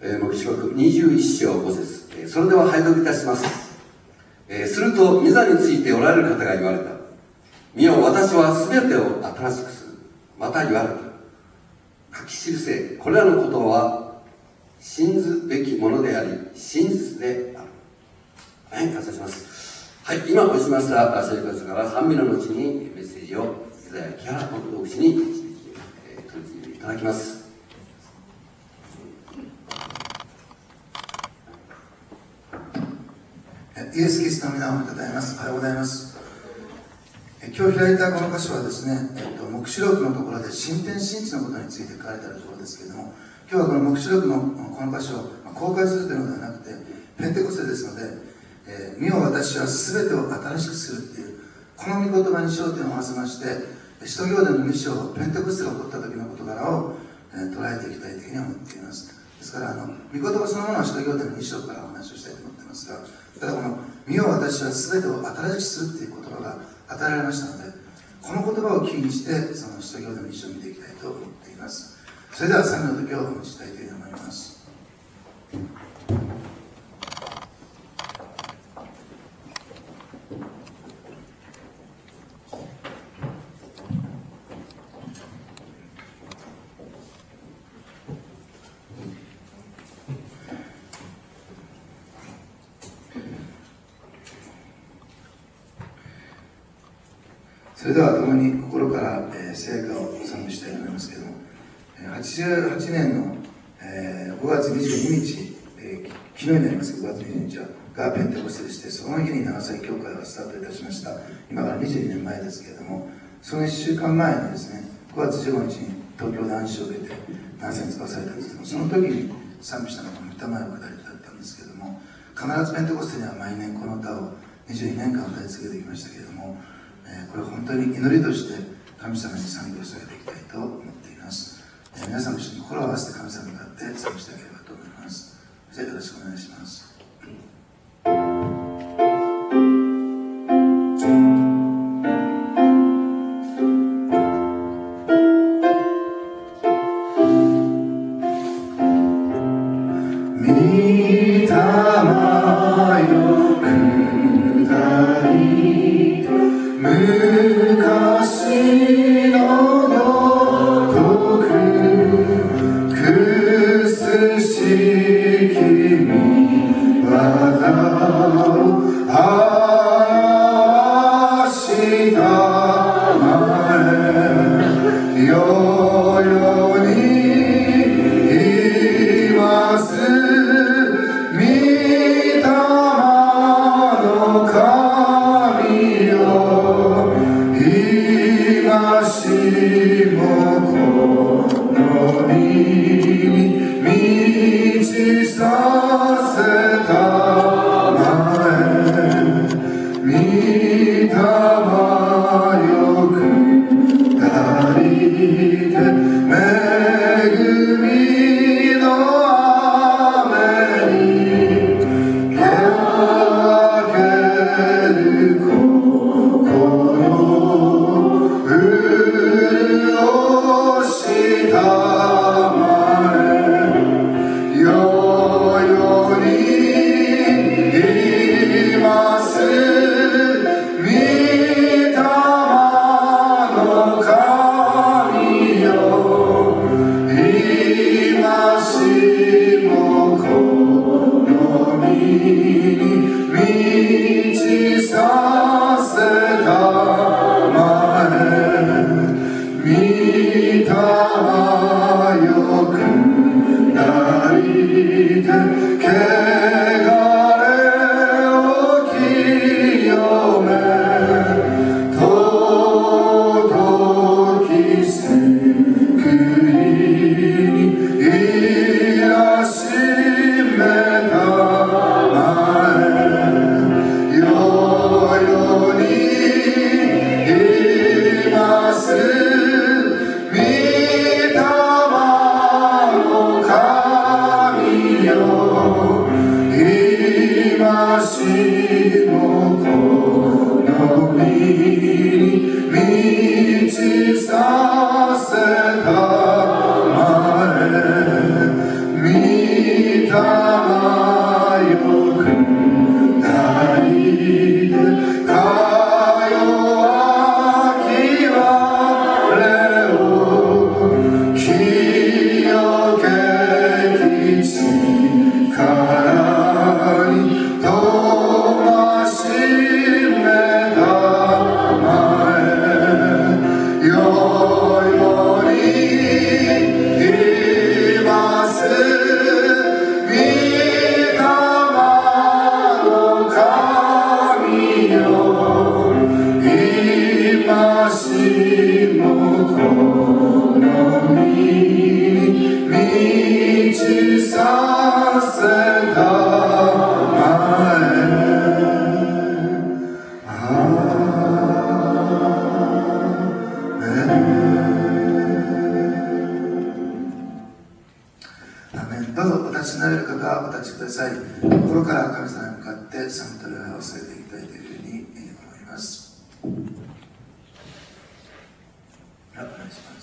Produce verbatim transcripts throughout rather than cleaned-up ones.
えー、黙示録にじゅういっ章ご節、えー、それでは拝読いたします。えー、すると御座についておられる方が言われた。見よ、私はすべてを新しくする。また言われた。書き記せ、これらのことは信ずべきものであり、真実である。はい、感謝します。はい、今おしました聖書から賛美の後にメッセージをイザヤ木原元牧師に導き、えー、取り次いでいただきます。 イエス・キリストの皆をたたえます。おはようございます。今日開いたこの箇所はですね、えっと、黙示録のところで新天新地のことについて書かれてあるところですけれども、今日はこの黙示録のこの箇所を公開するというのではなくて、ペンテコステですので、えー、見よ私は全てを新しくするっていう、この御言葉に焦点を合わせまして、使徒行伝のに章、ペンテコステが起こった時の事柄を、えー、捉えていきたいというふうに思っています。ですからあの御言葉そのものは使徒行伝のに章からお話をしたいと思っていますが、ただこの見よ私は全てを新しくするという言葉が与えられましたので、この言葉をキーにしてその使徒行伝のに章を見ていきたいと思っています。それでは賛美の時をお持ちしたいというふうに思います。それでは共に心から、えー、聖歌を賛美したいと思いますけれども、はちじゅうはちねんの、えー、ごがつにじゅうににち、えー、昨日になりますけどごがつにじゅうににちはがペンテコステでして、その日に長崎教会がスタートいたしました。今からにじゅうにねんまえですけれども、そのいっしゅうかんまえにですね、ごがつじゅうごにちに東京で暗視を受けて長崎に使わされたんですけども、その時に賛美したのが御霊よ下りだったんですけれども、必ずペンテコステには毎年この歌をにじゅうにねんかん歌い続けてきましたけれども、これを本当に祈りとして神様に賛美を捧げていきたいと思っています。えー、皆さんも一緒に心を合わせて神様に向かって賛美してあげればと思います。じゃあよろしくお願いします。 御霊の神よ立ちになれる方はお立ちください。心から神様に向かって賛美と礼拝をされていきたいというふうに思います。お願いします。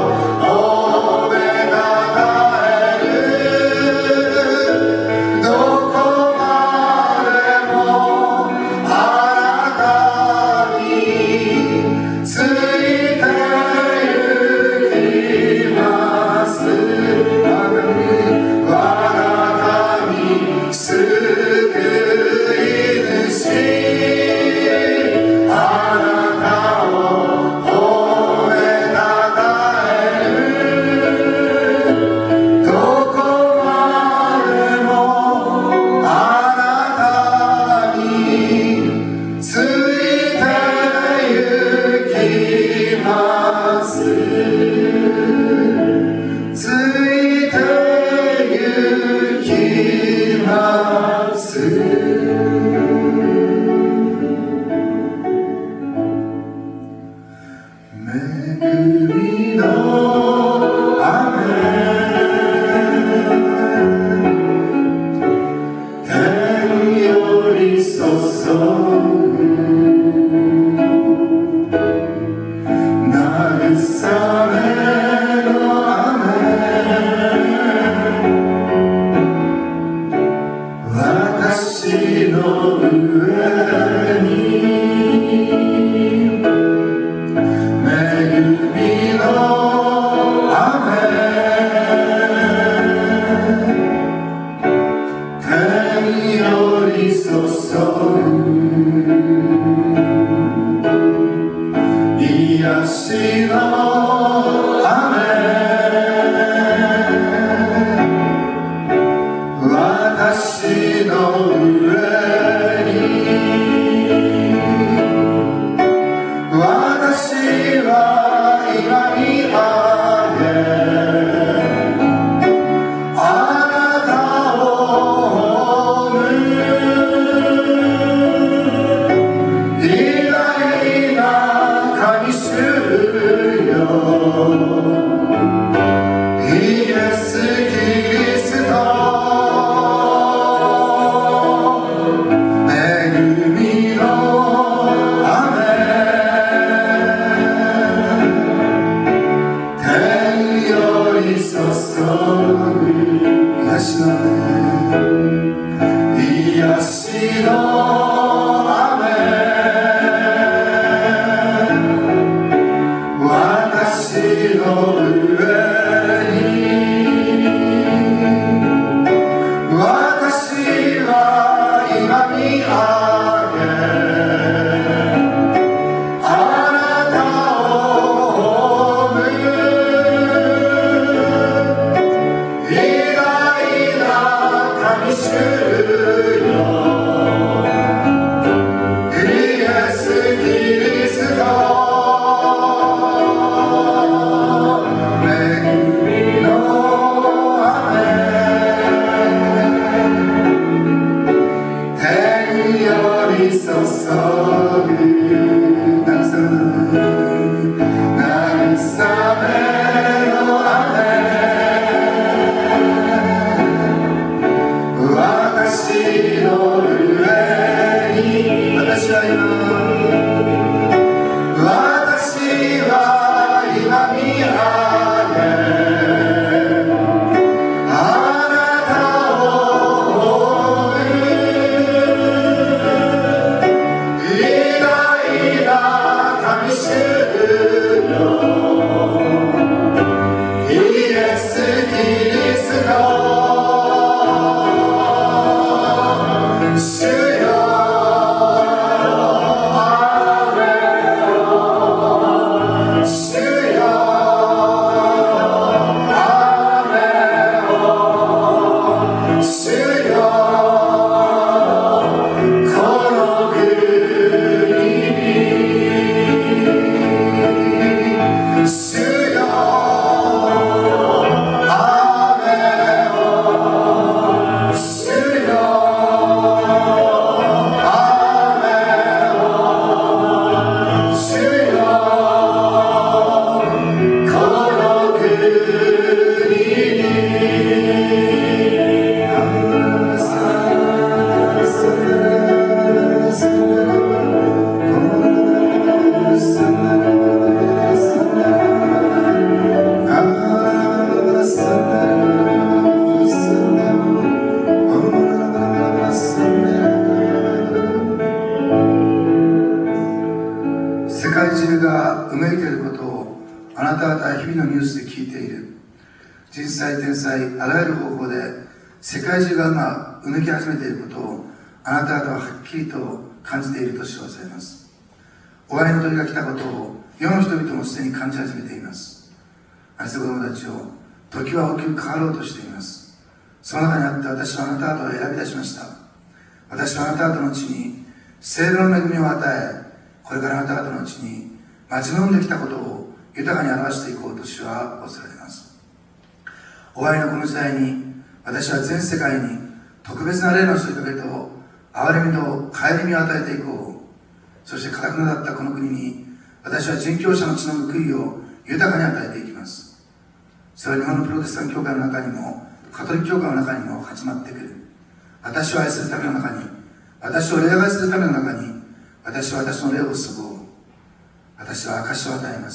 ど特別な霊の添い遂げと憐れみと顧みを与えていこう。そして堅くなだったこの国に私は殉教者の血の報いを豊かに与えていきます。それは日本のプロテスタント教会の中にもカトリック教会の中にも始まってくる。私を愛するための中に、私を礼拝するための中に、私は私の霊を注ごう。私は証しを与えます。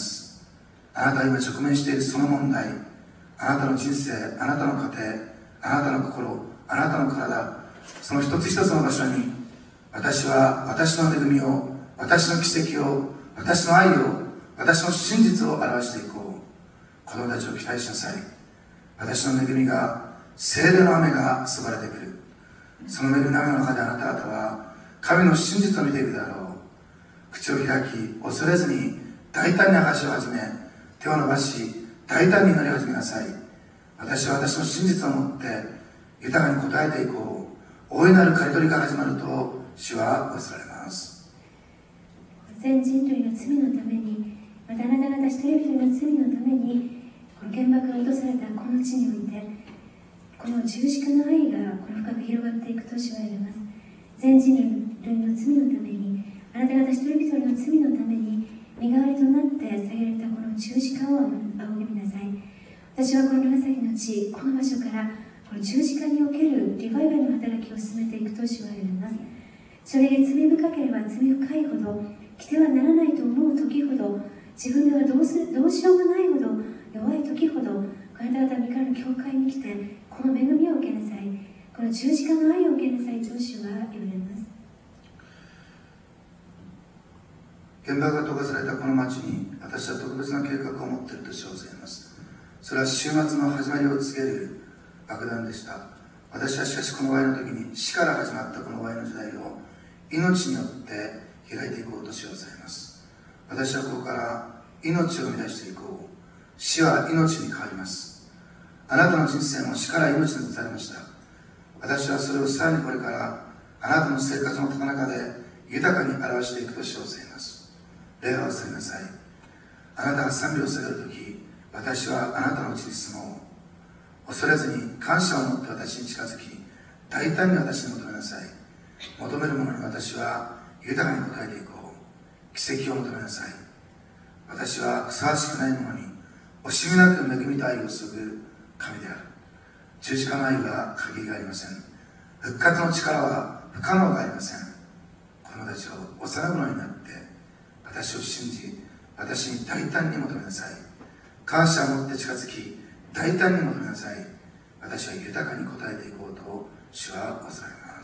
あなたが今直面しているその問題、あなたの人生、あなたの家庭、あなたの心、あなたの体、その一つ一つの場所に、私は私の恵みを、私の奇跡を、私の愛を、私の真実を表していこう。子供たちを期待しなさい。私の恵みが、聖霊の雨が注がれてくる。その恵みの雨の中であなた方は、神の真実を見ていくであろう。口を開き、恐れずに大胆に証しを始め、手を伸ばし、大胆に祈り始めなさい。私は私の真実を持って、豊かに応えていこう。大いなる刈り取りが始まると、主は仰せられます。 全人類の罪のために、またあなた方一人一人の罪のために、この原爆が落とされたこの地において、この十字架の愛がこの深く広がっていくと主は言われます。全人類の罪のために、あなた方一人一人の罪のために身代わりとなって下げられたこの十字架を仰ぎ見なさい。私はこの長崎の地、この場所からこの十字架におけるリバイバルの働きを進めていくと主は言われます。それで罪深ければ罪深いほど、来てはならないと思う時ほど、自分ではどうすどうしようもないほど弱い時ほど、あなた方身からの教会に来てこの恵みを受けなさい。この十字架の愛を受けなさいと主は言われます。 原爆が投下されたこの町に私は特別な計画を持っていると称されます。それは終末の始まりを告げる爆弾でした。私はしかしこの終わりの時に死から始まったこの終わりの時代を命によって開いていこうと称されます。私はここから命を生み出していこう。死は命に変わります。あなたの人生も死から命に移されました。私はそれをさらにこれからあなたの生活のた中で豊かに表していくと称されます。礼を忘れなさい。あなたが賛美を下げるとき、私はあなたのうちに住もう。恐れずに感謝を持って私に近づき、大胆に私に求めなさい。求めるものに私は豊かに応えていこう。奇跡を求めなさい。私はふさわしくないものに惜しみなく恵みと愛を注ぐ神である。十字架の愛は限りがありません。復活の力は不可能がありません。子供たちを幼いものになって私を信じ、私に大胆に求めなさい。感謝を持って近づき、大胆に求めなさい。私は豊かに応えていこうと主は仰せられます。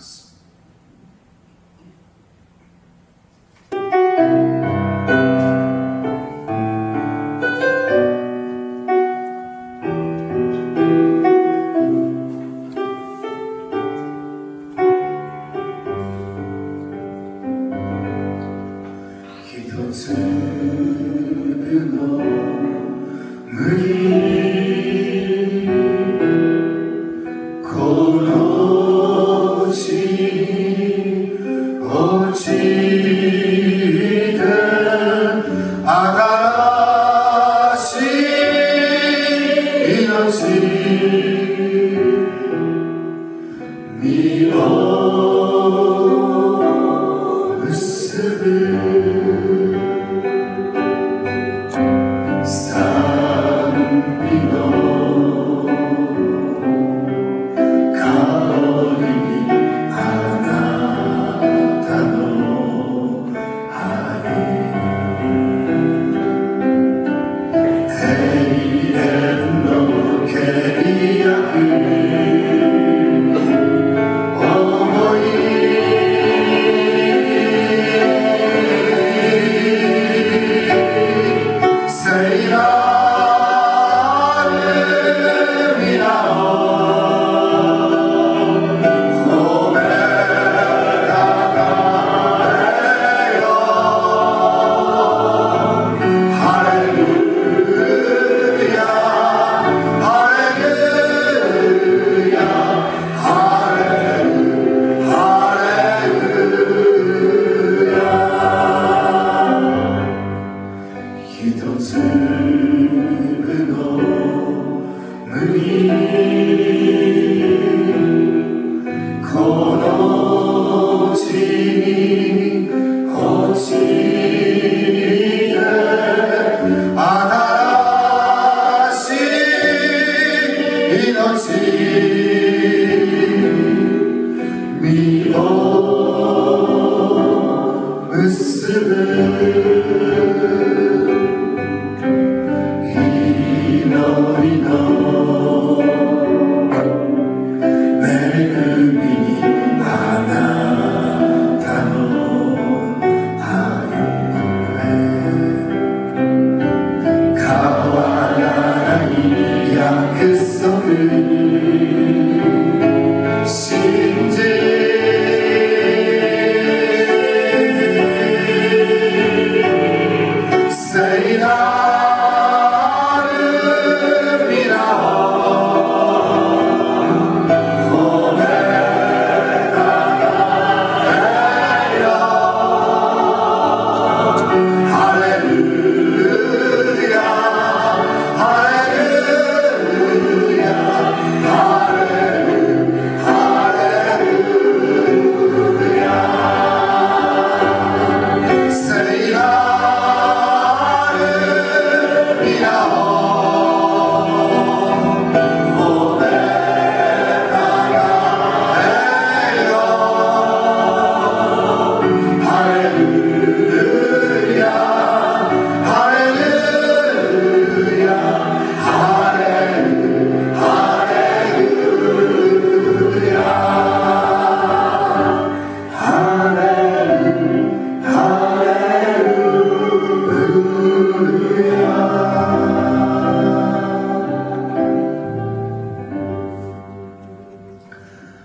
思い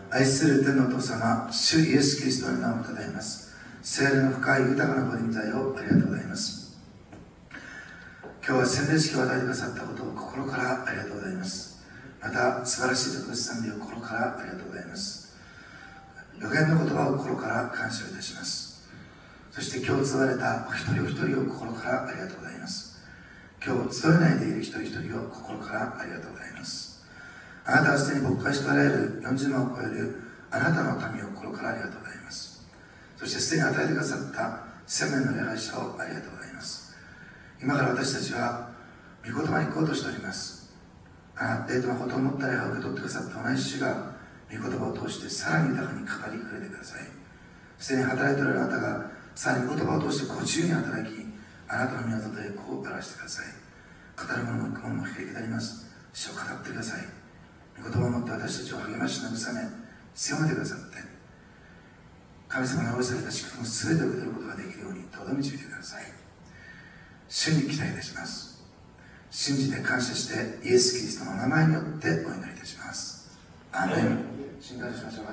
愛する天のお父様、主イエス・キリストの名をたたえます。聖霊の深い豊かなご臨在をありがとうございます。今日は洗礼式を与えてくださったことを心からありがとうございます。また素晴らしい特別賛美を心からありがとうございます。予言の言葉を心から感謝いたします。そして今日集われたお一人お一人を心からありがとうございます。今日集えないでいる一人一人を心からありがとうございます。あなたはすでに牧会しておられるよんじゅうまんを超えるあなたの民を心からありがとうございます。そしてすでに与えてくださった千名の礼拝者をありがとうございます。今から私たちは御言葉に行こうとしております。あなた、デートのことを持った礼拝を受け取ってくださった同じ主が御言葉を通してさらに豊かに語りくれてください。すでに働いておられるあなたがさらに御言葉を通してご自由に働き、あなたの御業でこう表してください。語る者も行く者も響き立ります。主を語ってください。御言葉を持って私たちを励まし慰め強めてくださって、神様が用意された祝福を全て受け取ることができるようにとどめ導いてください。主に期待いたします。信じて感謝してイエス・キリストの名前によってお祈りいたします。アーメン。信頼しましょう。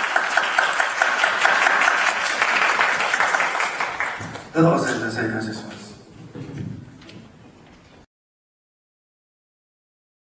どうぞお座りください。感謝します。